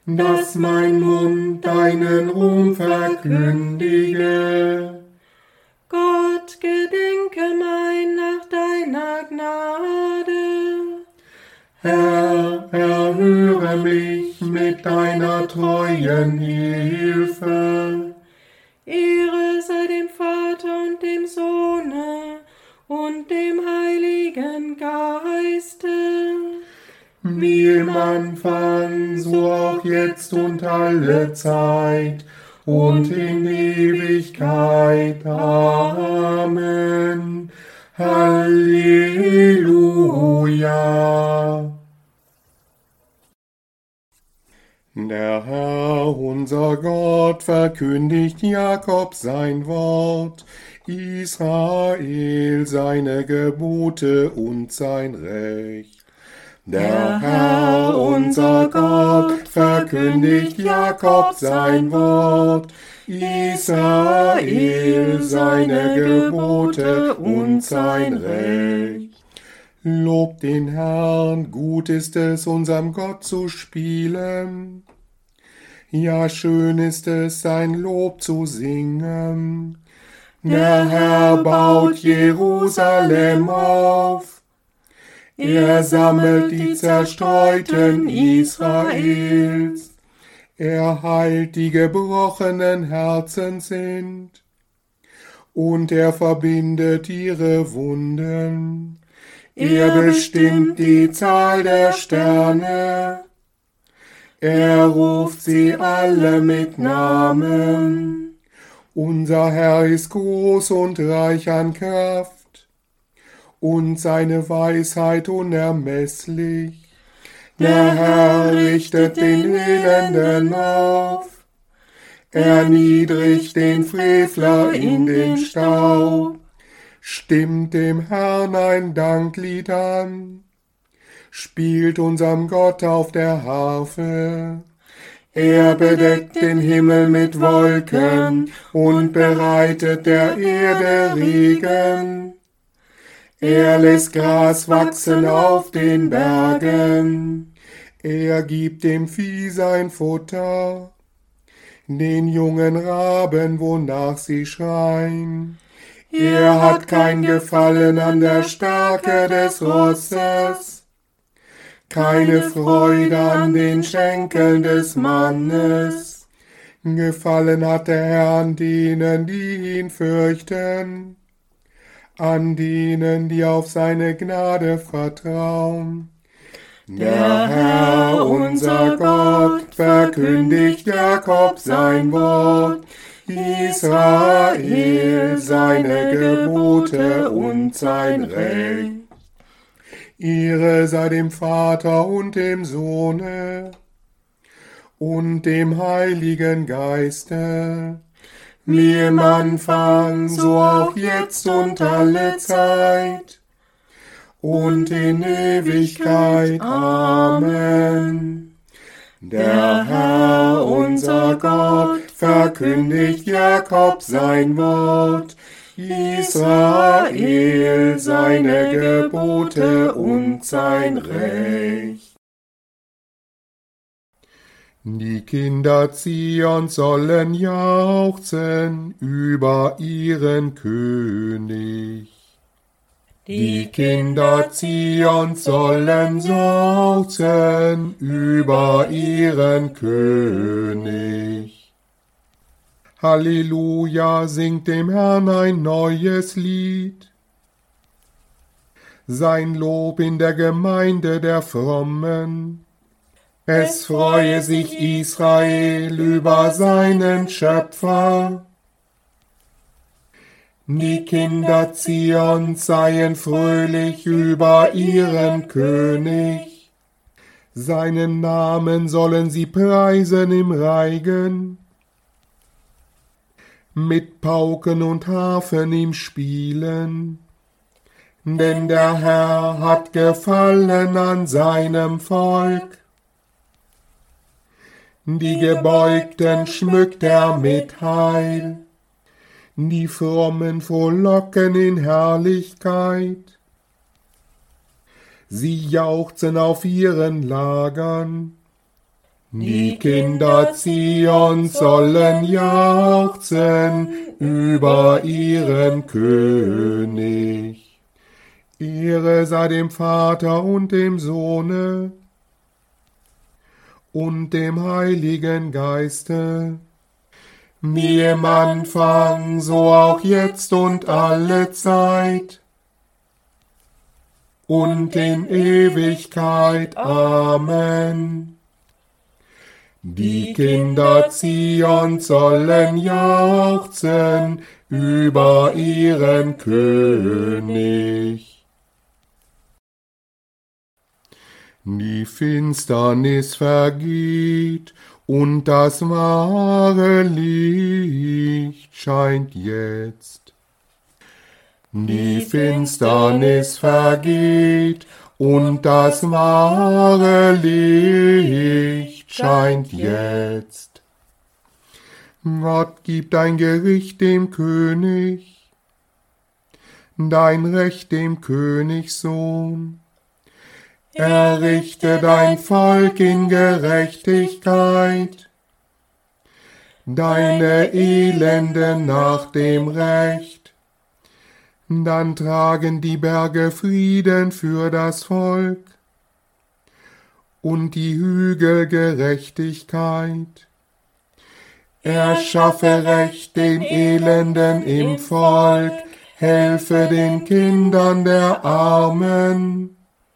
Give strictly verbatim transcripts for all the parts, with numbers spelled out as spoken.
dass mein Mund deinen Ruhm verkündige. Gott, gedenke mein nach deiner Gnade. Herr, erhöre mich mit deiner treuen Hilfe. Ehre sei dem Vater und dem Sohne und dem Heiligen Geiste. Wie im Anfang, so auch jetzt und alle Zeit und in Ewigkeit. Amen. Halleluja. Der Herr, unser Gott, verkündigt Jakob sein Wort, Israel seine Gebote und sein Recht. Der Herr, unser Gott, verkündigt Jakob sein Wort, Israel seine Gebote und sein Recht. Lobt den Herrn, gut ist es, unserem Gott zu spielen. Ja, schön ist es, sein Lob zu singen. Der Herr baut Jerusalem auf. Er sammelt die Zerstreuten Israels. Er heilt die gebrochenen Herzen sind. Und er verbindet ihre Wunden. Er bestimmt die Zahl der Sterne. Er ruft sie alle mit Namen. Unser Herr ist groß und reich an Kraft. Und seine Weisheit unermesslich. Der Herr richtet den Elenden auf. Erniedrigt den Frevler in den Staub. Stimmt dem Herrn ein Danklied an, spielt unserem Gott auf der Harfe. Er bedeckt den Himmel mit Wolken und bereitet der Erde Regen. Er lässt Gras wachsen auf den Bergen. Er gibt dem Vieh sein Futter, den jungen Raben, wonach sie schreien. Er hat kein Gefallen an der Stärke des Rosses, keine Freude an den Schenkeln des Mannes. Gefallen hat der Herr an denen, die ihn fürchten, an denen, die auf seine Gnade vertrauen. Der Herr, unser Gott, verkündigt Jakob sein Wort, Israel seine Gebote und sein Recht. Ehre sei dem Vater und dem Sohne und dem Heiligen Geiste, wie im Anfang, so auch jetzt und alle Zeit und in Ewigkeit. Amen. Der Herr, unser Gott, verkündigt Jakob sein Wort, Israel seine Gebote und sein Recht. Die Kinder Zions sollen jauchzen über ihren König. Die Kinder Zions sollen jauchzen über ihren König. Halleluja, singt dem Herrn ein neues Lied. Sein Lob in der Gemeinde der Frommen. Es freue sich Israel über seinen Schöpfer. Die Kinder Zions seien fröhlich über ihren König. Seinen Namen sollen sie preisen im Reigen. Mit Pauken und Harfen ihm spielen. Denn der Herr hat Gefallen an seinem Volk. Die Gebeugten schmückt er mit Heil. Die Frommen frohlocken in Herrlichkeit. Sie jauchzen auf ihren Lagern. Die Kinder Zions sollen jauchzen über ihren König. Ehre sei dem Vater und dem Sohne und dem Heiligen Geiste, wie im Anfang, so auch jetzt und alle Zeit und in Ewigkeit. Amen. Die Kinder Zions sollen jauchzen über ihren König. Die Finsternis vergeht und das wahre Licht scheint jetzt. Die Finsternis vergeht und das wahre Licht scheint jetzt. Gott gibt dein Gericht dem König, dein Recht dem Königssohn. Errichte dein Volk in Gerechtigkeit, deine Elenden nach dem Recht. Dann tragen die Berge Frieden für das Volk und die Hügel Gerechtigkeit. Erschaffe Recht den Elenden im Volk, helfe den Kindern der Armen.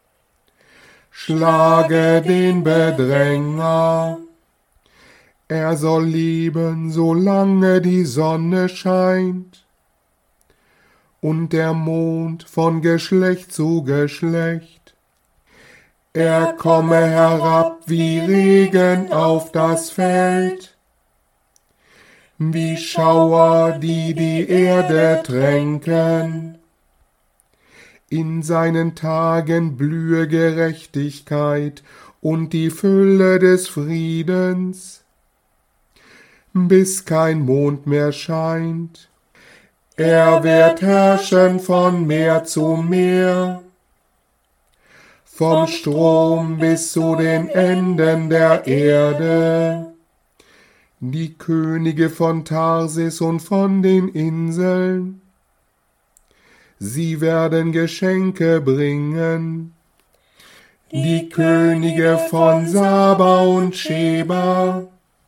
Schlage den Bedränger, er soll leben, solange die Sonne scheint und der Mond von Geschlecht zu Geschlecht. Er komme herab wie Regen auf das Feld, wie Schauer, die die Erde tränken. In seinen Tagen blühe Gerechtigkeit und die Fülle des Friedens, bis kein Mond mehr scheint. Er wird herrschen von Meer zu Meer, vom Strom bis zu den Enden der Erde. Die Könige von Tarsis und von den Inseln, sie werden Geschenke bringen. Die Könige von Saba und Sheba,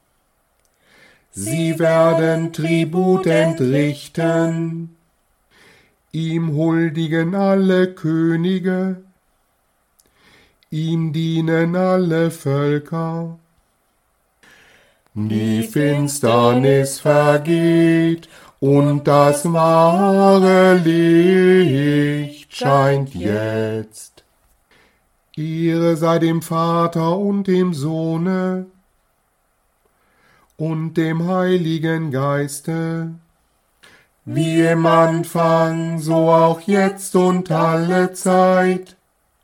sie werden Tribut entrichten. Ihm huldigen alle Könige, ihm dienen alle Völker. Die Finsternis vergeht und das wahre Licht scheint jetzt. Ehre sei dem Vater und dem Sohne und dem Heiligen Geiste, wie im Anfang, so auch jetzt und alle Zeit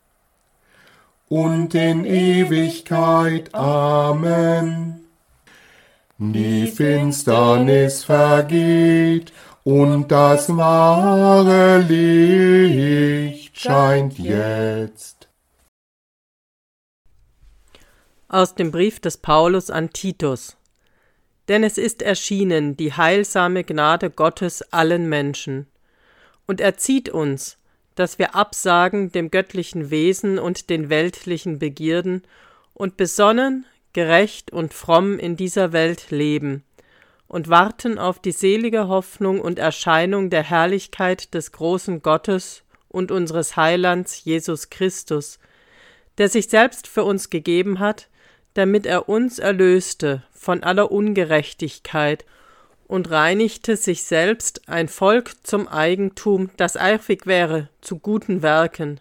und in Ewigkeit. Amen. Die Finsternis vergeht und das wahre Licht scheint jetzt. Aus dem Brief des Paulus an Titus. Denn es ist erschienen die heilsame Gnade Gottes allen Menschen. Und er zieht uns, dass wir absagen dem göttlichen Wesen und den weltlichen Begierden und besonnen, gerecht und fromm in dieser Welt leben und warten auf die selige Hoffnung und Erscheinung der Herrlichkeit des großen Gottes und unseres Heilands Jesus Christus, der sich selbst für uns gegeben hat, damit er uns erlöste von aller Ungerechtigkeit und reinigte sich selbst ein Volk zum Eigentum, das eifrig wäre zu guten Werken.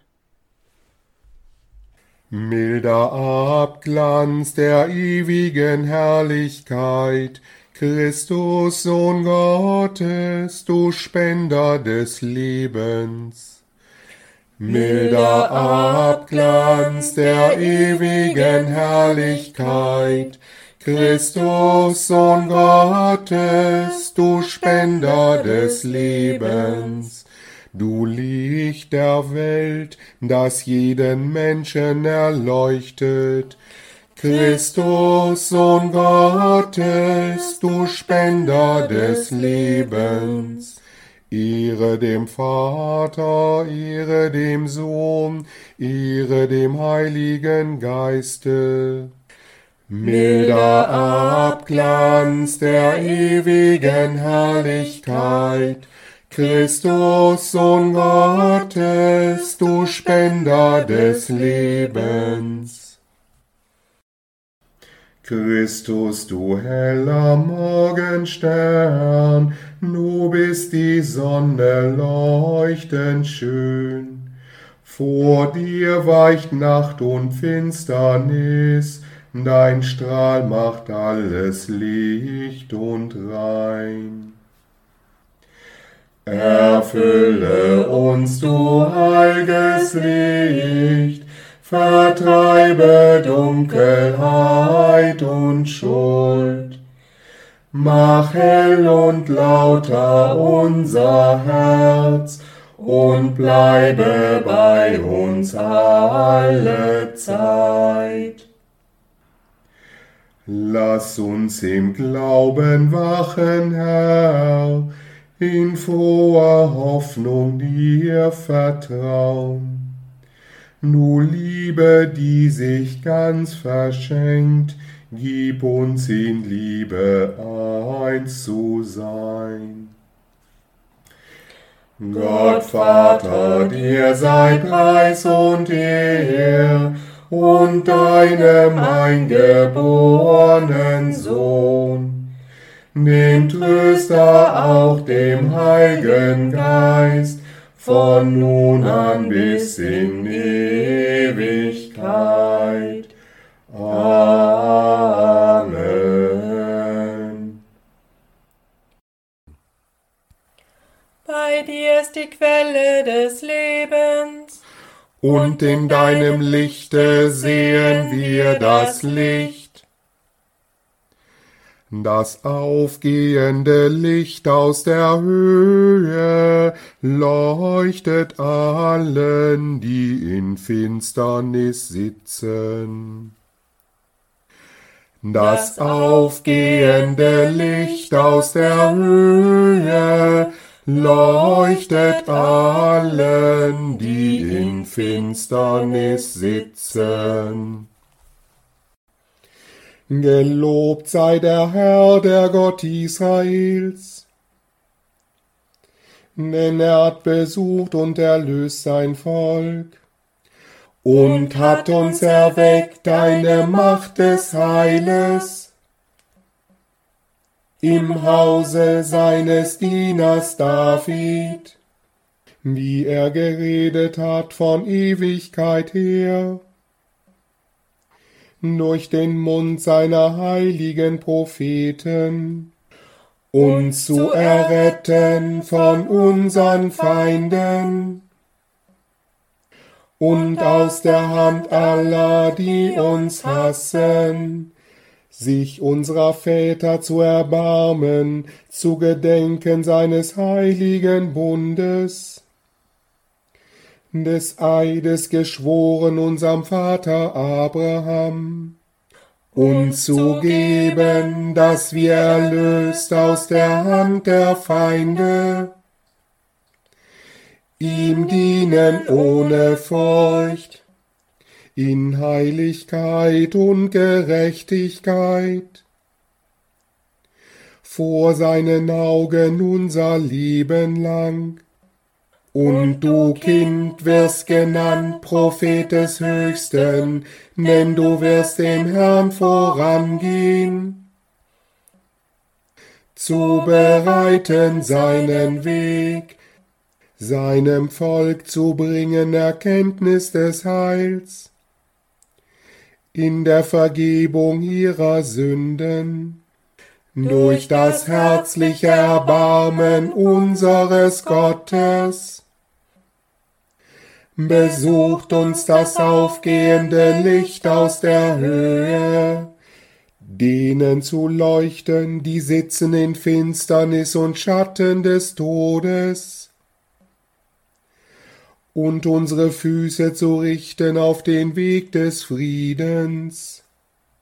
Milder Abglanz der ewigen Herrlichkeit, Christus, Sohn Gottes, du Spender des Lebens. Milder Abglanz der ewigen Herrlichkeit, Christus, Sohn Gottes, du Spender des Lebens. Du Licht der Welt, das jeden Menschen erleuchtet, Christus, Sohn Gottes, du Spender des Lebens. Ehre dem Vater, Ehre dem Sohn, Ehre dem Heiligen Geiste. Milder Abglanz der ewigen Herrlichkeit, Christus, Sohn Gottes, du Spender des Lebens. Christus, du heller Morgenstern, du bist die Sonne leuchtend schön. Vor dir weicht Nacht und Finsternis, dein Strahl macht alles licht und rein. Erfülle uns, du heilges Licht, vertreibe Dunkelheit und Schuld. Mach hell und lauter unser Herz und bleibe bei uns alle Zeit. Lass uns im Glauben wachen, Herr, in froher Hoffnung dir vertrauen. Du Liebe, die sich ganz verschenkt, gib uns in Liebe eins zu sein. Gott Vater, dir sei Preis und Ehr und deinem eingeborenen Sohn, dem Tröster, auch dem Heiligen Geist, von nun an bis in Ewigkeit. Amen. Bei dir ist die Quelle des Lebens, und in deinem Lichte sehen wir das Licht. Das aufgehende Licht aus der Höhe leuchtet allen, die in Finsternis sitzen. Das aufgehende Licht aus der Höhe leuchtet allen, die in Finsternis sitzen. Gelobt sei der Herr, der Gott Israels, denn er hat besucht und erlöst sein Volk und hat uns erweckt eine Macht des Heiles im Hause seines Dieners David, wie er geredet hat von Ewigkeit her, durch den Mund seiner heiligen Propheten, uns zu erretten von unseren Feinden und aus der Hand aller, die uns hassen, sich unserer Väter zu erbarmen, zu gedenken seines heiligen Bundes, des Eides geschworen unserem Vater Abraham, uns zu geben, dass wir erlöst aus der Hand der Feinde, ihm dienen ohne Furcht, in Heiligkeit und Gerechtigkeit, vor seinen Augen unser Leben lang. Und du, Kind, wirst genannt Prophet des Höchsten, denn du wirst dem Herrn vorangehen, zu bereiten seinen Weg, seinem Volk zu bringen Erkenntnis des Heils, in der Vergebung ihrer Sünden, durch das herzliche Erbarmen unseres Gottes. Besucht uns das aufgehende Licht aus der Höhe, denen zu leuchten, die sitzen in Finsternis und Schatten des Todes, und unsere Füße zu richten auf den Weg des Friedens.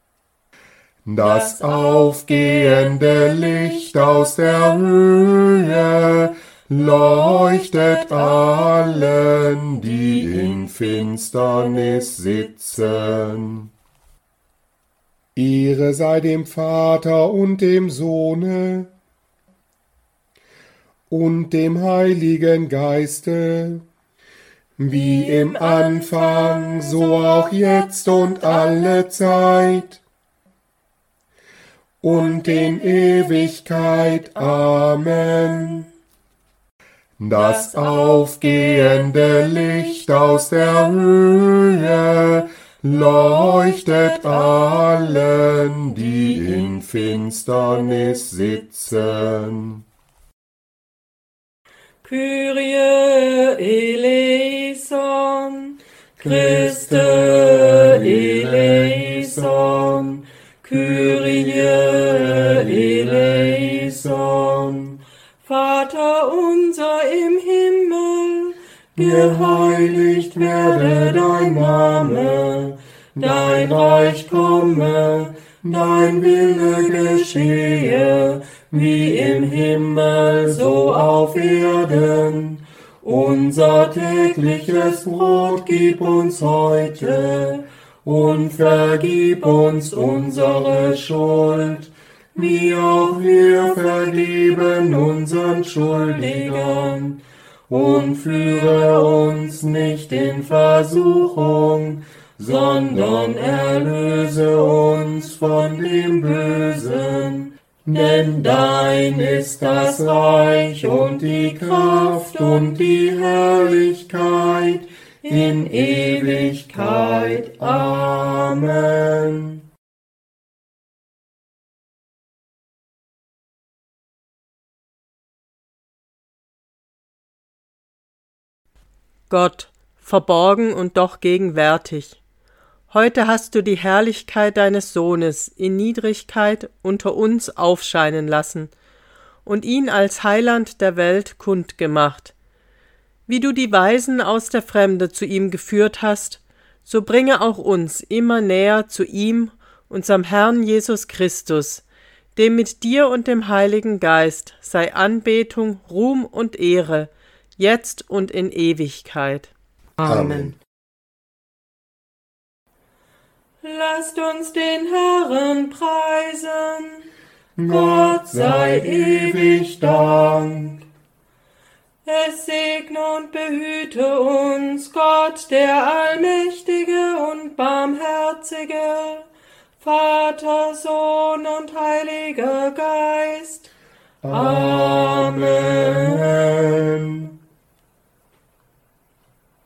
Das aufgehende Licht aus der Höhe leuchtet allen, die in Finsternis sitzen. Ehre sei dem Vater und dem Sohne und dem Heiligen Geiste, wie im Anfang, so auch jetzt und alle Zeit und in Ewigkeit. Amen. Das aufgehende Licht aus der Höhe leuchtet allen, die in Finsternis sitzen. Kyrie eleison, Christe eleison, Kyrie eleison. Vater unser im Himmel, geheiligt werde dein Name, dein Reich komme, dein Wille geschehe, wie im Himmel, so auf Erden. Unser tägliches Brot gib uns heute und vergib uns unsere Schuld, wie auch wir vergeben unseren Schuldigern. Und führe uns nicht in Versuchung, sondern erlöse uns von dem Bösen. Denn dein ist das Reich und die Kraft und die Herrlichkeit in Ewigkeit. Amen. Gott, verborgen und doch gegenwärtig. Heute hast du die Herrlichkeit deines Sohnes in Niedrigkeit unter uns aufscheinen lassen und ihn als Heiland der Welt kundgemacht. Wie du die Weisen aus der Fremde zu ihm geführt hast, so bringe auch uns immer näher zu ihm, unserem Herrn Jesus Christus, dem mit dir und dem Heiligen Geist sei Anbetung, Ruhm und Ehre, jetzt und in Ewigkeit. Amen. Lasst uns den Herrn preisen. Gott sei ewig Dank. Es segne und behüte uns Gott, der Allmächtige und Barmherzige, Vater, Sohn und Heiliger Geist. Amen.